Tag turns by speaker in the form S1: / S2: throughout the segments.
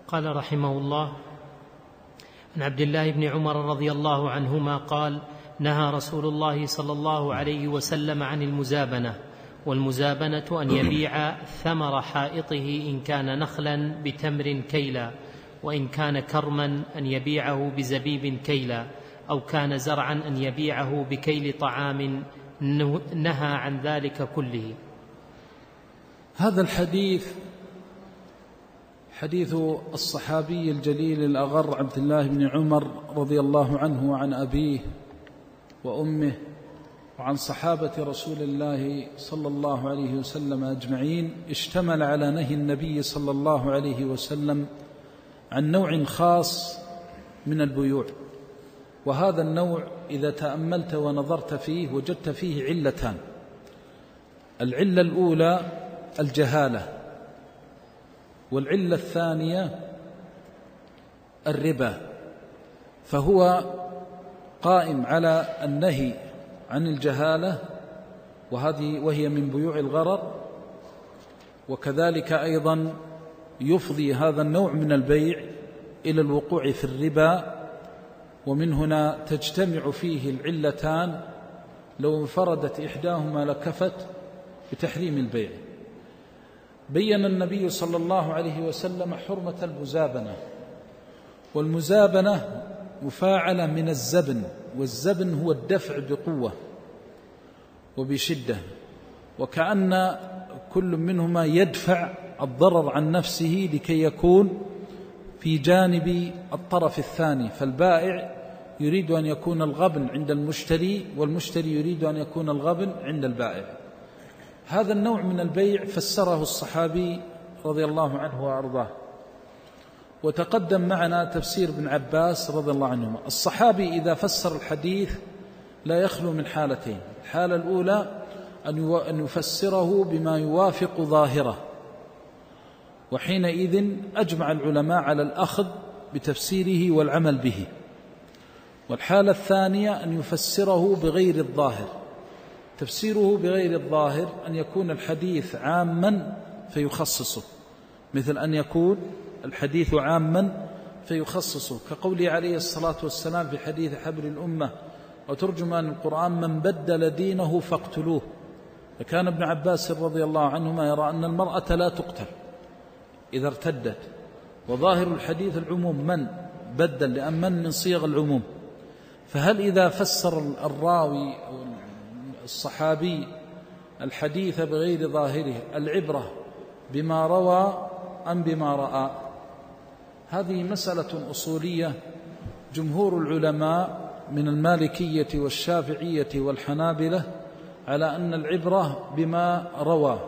S1: قال رحمه الله: عن عبد الله بن عمر رضي الله عنهما قال: نهى رسول الله صلى الله عليه وسلم عن المزابنة، والمزابنة أن يبيع ثمر حائطه إن كان نخلا بتمر كيلا، وإن كان كرما أن يبيعه بزبيب كيلا، أو كان زرعا أن يبيعه بكيل طعام. نهى عن ذلك كله.
S2: هذا الحديث حديث الصحابي الجليل الأغر عبد الله بن عمر رضي الله عنه وعن أبيه وأمه وعن صحابة رسول الله صلى الله عليه وسلم أجمعين، اشتمل على نهي النبي صلى الله عليه وسلم عن نوع خاص من البيوع. وهذا النوع إذا تأملت ونظرت فيه وجدت فيه علتان. العلة الأولى الجهالة، والعلة الثانية الربا. فهو قائم على النهي عن الجهالة، وهي من بيوع الغرر، وكذلك أيضا يفضي هذا النوع من البيع إلى الوقوع في الربا. ومن هنا تجتمع فيه العلتان، لو انفردت إحداهما لكفت بتحريم البيع. بين النبي صلى الله عليه وسلم حرمة المزابنة، والمزابنة مفاعلة من الزبن، والزبن هو الدفع بقوة وبشدة، وكأن كل منهما يدفع الضرر عن نفسه لكي يكون في جانب الطرف الثاني. فالبائع يريد أن يكون الغبن عند المشتري، والمشتري يريد أن يكون الغبن عند البائع. هذا النوع من البيع فسره الصحابي رضي الله عنه وأرضاه، وتقدم معنا تفسير ابن عباس رضي الله عنهما. الصحابي إذا فسر الحديث لا يخلو من حالتين: الحالة الأولى أن يفسره بما يوافق ظاهره، وحينئذ أجمع العلماء على الأخذ بتفسيره والعمل به. والحالة الثانية أن يفسره بغير الظاهر. تفسيره بغير الظاهر أن يكون الحديث عاما فيخصصه، مثل أن يكون الحديث عاما فيخصصه، كقوله عليه الصلاة والسلام في حديث حبر الأمة وترجمان القرآن: من بدل دينه فاقتلوه. فكان ابن عباس رضي الله عنهما يرى أن المرأة لا تقتل إذا ارتدت، وظاهر الحديث العموم من بدل، لأن من صيغ العموم. فهل إذا فسر الراوي أو الصحابي الحديث بغير ظاهره العبرة بما روى أم بما رأى؟ هذه مسألة أصولية. جمهور العلماء من المالكية والشافعية والحنابلة على أن العبرة بما روى،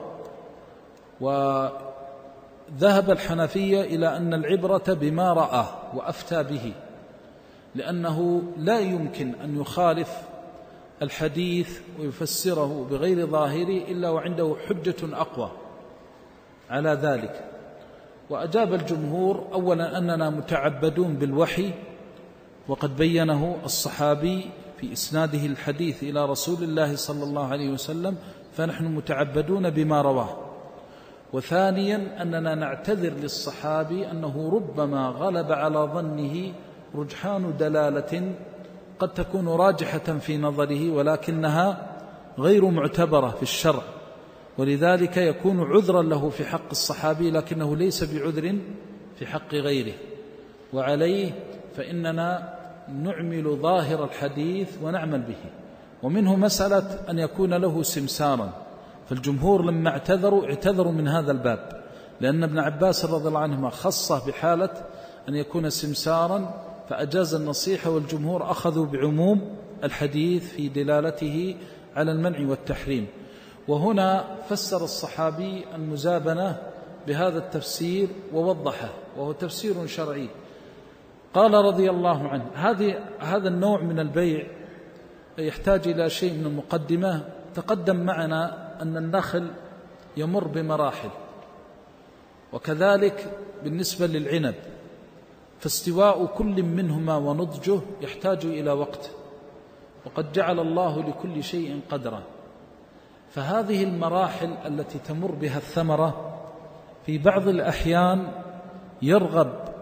S2: وذهب الحنفية إلى أن العبرة بما رأى وأفتى به، لأنه لا يمكن أن يخالف الحديث ويفسره بغير ظاهره إلا وعنده حجة أقوى على ذلك. وأجاب الجمهور: أولا أننا متعبدون بالوحي، وقد بينه الصحابي في إسناده الحديث إلى رسول الله صلى الله عليه وسلم، فنحن متعبدون بما رواه. وثانيا أننا نعتذر للصحابي أنه ربما غلب على ظنه رجحان دلالة قد تكون راجحة في نظره ولكنها غير معتبرة في الشرع، ولذلك يكون عذرا له في حق الصحابي لكنه ليس بعذر في حق غيره. وعليه فإننا نعمل ظاهر الحديث ونعمل به. ومنه مسألة أن يكون له سمسارا، فالجمهور لما اعتذروا من هذا الباب، لأن ابن عباس رضي الله عنهما خصه بحالة أن يكون سمسارا فأجاز النصيحة، والجمهور أخذوا بعموم الحديث في دلالته على المنع والتحريم. وهنا فسر الصحابي المزابنة بهذا التفسير ووضحه، وهو تفسير شرعي. قال رضي الله عنه: هذا النوع من البيع يحتاج إلى شيء من المقدمة. تقدم معنا أن النخل يمر بمراحل، وكذلك بالنسبة للعنب، فاستواء كل منهما ونضجه يحتاج إلى وقت، وقد جعل الله لكل شيء قدرا. فهذه المراحل التي تمر بها الثمرة في بعض الأحيان يرغب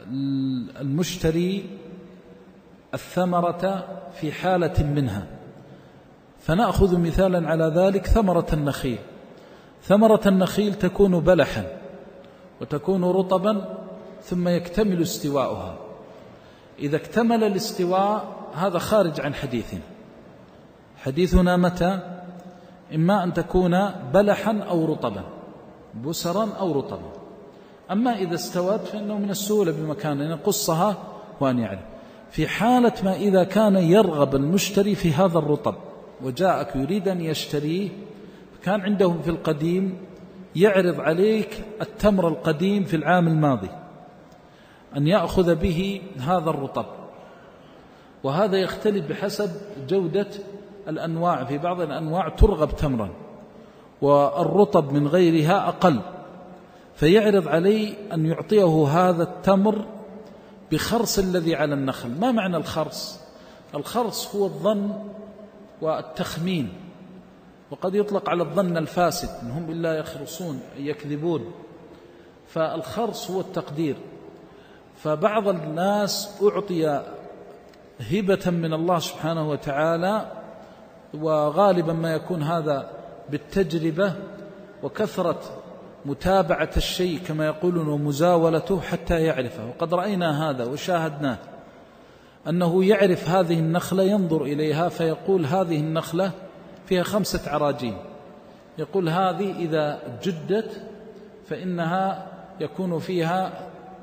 S2: المشتري الثمرة في حالة منها. فنأخذ مثالا على ذلك ثمرة النخيل. ثمرة النخيل تكون بلحا وتكون رطبا ثم يكتمل استواؤها. إذا اكتمل الاستواء هذا خارج عن حديثنا. حديثنا متى؟ إما أن تكون بلحا أو رطبا، بسرا أو رطبا. أما إذا استوت فإنه من السهولة بمكان أن يقصها وأن يعلم. في حالة ما إذا كان يرغب المشتري في هذا الرطب وجاءك يريد أن يشتريه، كان عندهم في القديم يعرض عليك التمر القديم في العام الماضي أن يأخذ به هذا الرطب، وهذا يختلف بحسب جودة الأنواع. في بعض الأنواع ترغب تمرا والرطب من غيرها أقل، فيعرض علي أن يعطيه هذا التمر بخرص الذي على النخل. ما معنى الخرص؟ الخرص هو الظن والتخمين، وقد يطلق على الظن الفاسد، إنهم بالله يخرصون أي يكذبون. فالخرص هو التقدير. فبعض الناس أعطي هبة من الله سبحانه وتعالى، وغالبا ما يكون هذا بالتجربة وكثرة متابعة الشيء كما يقولون ومزاولته حتى يعرفه. وقد رأينا هذا وشاهدناه، أنه يعرف هذه النخلة، ينظر إليها فيقول هذه النخلة فيها 5 عراجين، يقول هذه إذا جدت فإنها يكون فيها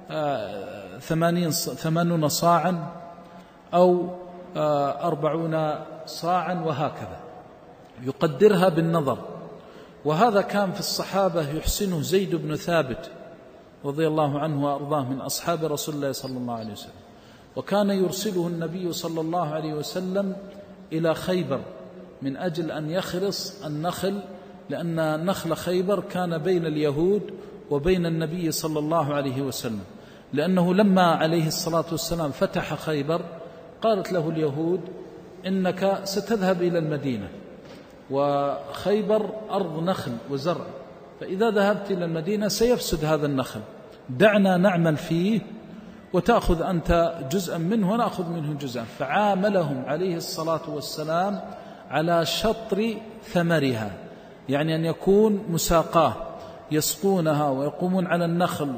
S2: 80 صاعا أو 40 صاعا، وهكذا يقدرها بالنظر. وهذا كان في الصحابة يحسنه زيد بن ثابت رضي الله عنه وأرضاه من أصحاب رسول الله صلى الله عليه وسلم، وكان يرسله النبي صلى الله عليه وسلم إلى خيبر من أجل أن يخرص النخل، لأن نخل خيبر كان بين اليهود وبين النبي صلى الله عليه وسلم، لأنه لما عليه الصلاة والسلام فتح خيبر قالت له اليهود إنك ستذهب إلى المدينة، وخيبر أرض نخل وزرع، فإذا ذهبت إلى المدينة سيفسد هذا النخل، دعنا نعمل فيه وتأخذ أنت جزءا منه ونأخذ منه جزءا. فعاملهم عليه الصلاة والسلام على شطر ثمرها، يعني أن يكون مساقاه، يسقونها ويقومون على النخل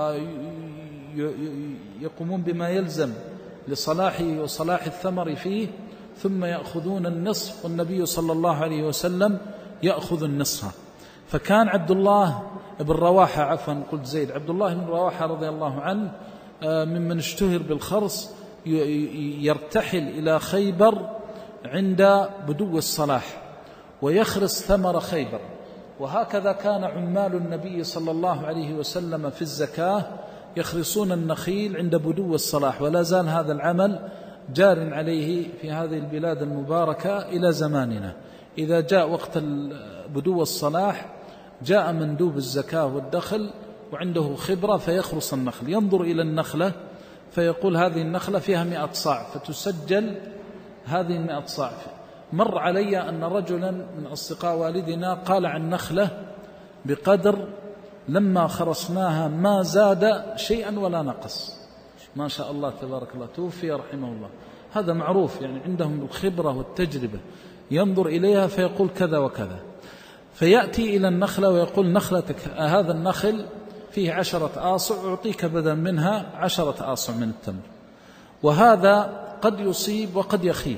S2: ويقومون بما يلزم لصلاحه وصلاح الثمر فيه، ثم يأخذون النصف والنبي صلى الله عليه وسلم يأخذ النصف. فكان عبد الله بن رواحة، عفوا قلت زيد، عبد الله بن رواحة رضي الله عنه ممن اشتهر بالخرص، يرتحل إلى خيبر عند بدو الصلاح ويخرص ثمر خيبر. وهكذا كان عمال النبي صلى الله عليه وسلم في الزكاة يخرصون النخيل عند بدو الصلاح، ولا زال هذا العمل جار عليه في هذه البلاد المباركة إلى زماننا. إذا جاء وقت بدو الصلاح جاء مندوب الزكاة والدخل وعنده خبرة فيخرص النخل، ينظر إلى النخلة فيقول هذه النخلة فيها 100 صاع، فتسجل هذه 100 صاع. مر علي أن رجلا من أصدقاء والدنا قال عن نخلة بقدر لما خرصناها ما زاد شيئا ولا نقص، ما شاء الله تبارك الله، توفي رحمه الله. هذا معروف، يعني عندهم الخبرة والتجربة، ينظر إليها فيقول كذا وكذا. فيأتي إلى النخلة ويقول نخلتك هذا النخل فيه 10 آصع، أعطيك بدلا منها 10 آصع من التمر. وهذا قد يصيب وقد يخيب،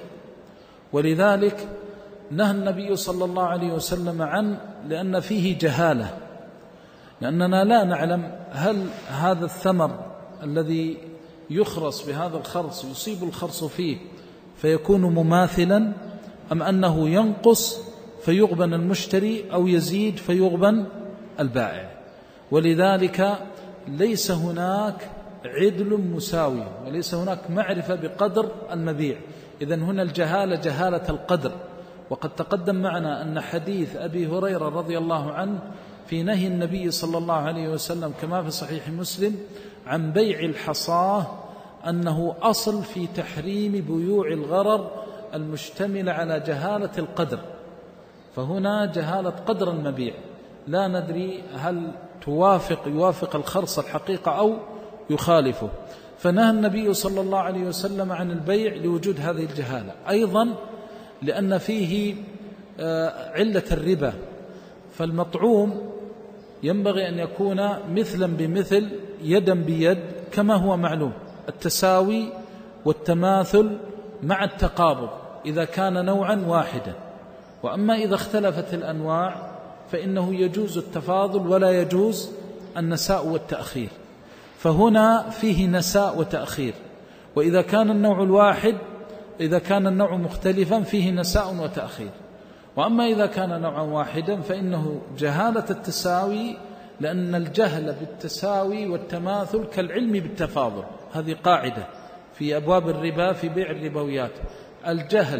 S2: ولذلك نهى النبي صلى الله عليه وسلم عنه، لأن فيه جهالة، لأننا لا نعلم هل هذا الثمر الذي يخرص بهذا الخرص يصيب الخرص فيه فيكون مماثلا، أم أنه ينقص فيغبن المشتري أو يزيد فيغبن البائع. ولذلك ليس هناك عدل مساوي، وليس هناك معرفة بقدر المبيع. إذن هنا الجهالة جهالة القدر. وقد تقدم معنا أن حديث أبي هريرة رضي الله عنه في نهي النبي صلى الله عليه وسلم كما في صحيح مسلم عن بيع الحصاة أنه أصل في تحريم بيوع الغرر المشتمل على جهالة القدر. فهنا جهالة قدر المبيع، لا ندري هل يوافق الخرص الحقيقة أو يخالفه. فنهى النبي صلى الله عليه وسلم عن البيع لوجود هذه الجهالة، أيضا لأن فيه علة الربا، فالمطعوم ينبغي أن يكون مثلا بمثل يدا بيد كما هو معلوم، التساوي والتماثل مع التقابض إذا كان نوعا واحدا. وأما إذا اختلفت الأنواع فإنه يجوز التفاضل ولا يجوز النساء والتأخير، فهنا فيه نساء وتأخير. وإذا كان النوع الواحد، إذا كان النوع مختلفا فيه نساء وتأخير. وأما إذا كان نوعا واحدا فإنه جهالة التساوي، لأن الجهل بالتساوي والتماثل كالعلم بالتفاضل. هذه قاعدة في أبواب الربا في بيع الربويات، الجهل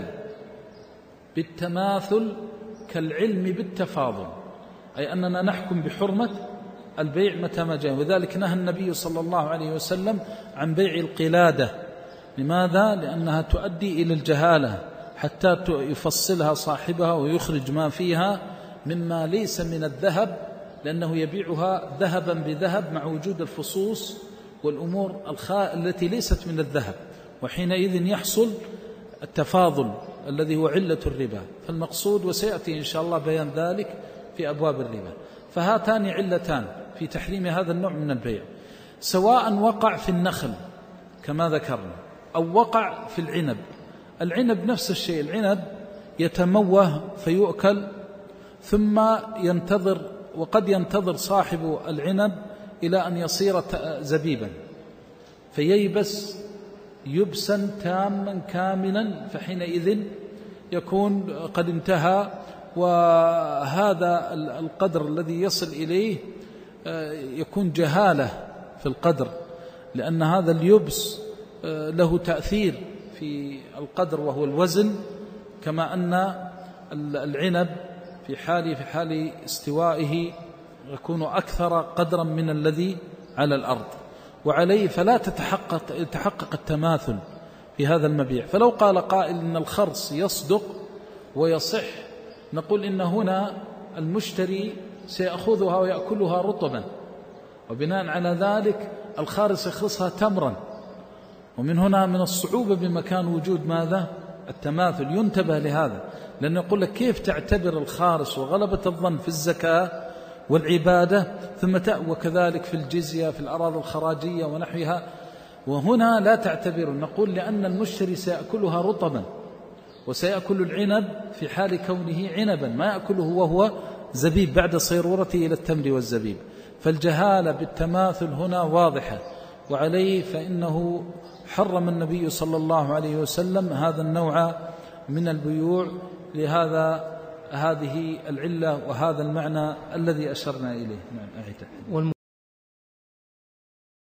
S2: بالتماثل كالعلم بالتفاضل، أي أننا نحكم بحرمة البيع متى ما جاء. وذلك نهى النبي صلى الله عليه وسلم عن بيع القلادة. لماذا؟ لأنها تؤدي إلى الجهالة حتى يفصلها صاحبها ويخرج ما فيها مما ليس من الذهب، لأنه يبيعها ذهبا بذهب مع وجود الفصوص والأمور التي ليست من الذهب، وحينئذ يحصل التفاضل الذي هو علة الربا. فالمقصود، وسيأتي إن شاء الله بيان ذلك في أبواب الربا. فهاتان علتان في تحريم هذا النوع من البيع، سواء وقع في النخل كما ذكرنا أو وقع في العنب. العنب نفس الشيء، العنب يتموه فيؤكل ثم ينتظر، وقد ينتظر صاحب العنب إلى أن يصير زبيبا فييبس يبسا تاما كاملا، فحينئذ يكون قد انتهى. وهذا القدر الذي يصل إليه يكون جهالة في القدر، لأن هذا اليبس له تأثير في القدر وهو الوزن، كما أن العنب في حال استوائه يكون أكثر قدرا من الذي على الأرض، وعليه فلا يتحقق التماثل في هذا المبيع. فلو قال قائل إن الخرص يصدق ويصح، نقول إن هنا المشتري سيأخذها ويأكلها رطبا، وبناء على ذلك الخارص يخرصها تمرا، ومن هنا من الصعوبة بمكان وجود ماذا؟ التماثل. ينتبه لهذا، لأنه يقول لك كيف تعتبر الخارص وغلبة الظن في الزكاة والعبادة ثم وكذلك في الجزية في الأراضي الخراجية ونحوها، وهنا لا تعتبر. نقول لأن المشتري سيأكلها رطبا، وسيأكل العنب في حال كونه عنبا، ما يأكله وهو زبيب بعد صيرورته إلى التمر والزبيب. فالجهالة بالتماثل هنا واضحة، وعليه فإنه حرم النبي صلى الله عليه وسلم هذا النوع من البيوع هذه العلة وهذا المعنى الذي أشرنا إليه.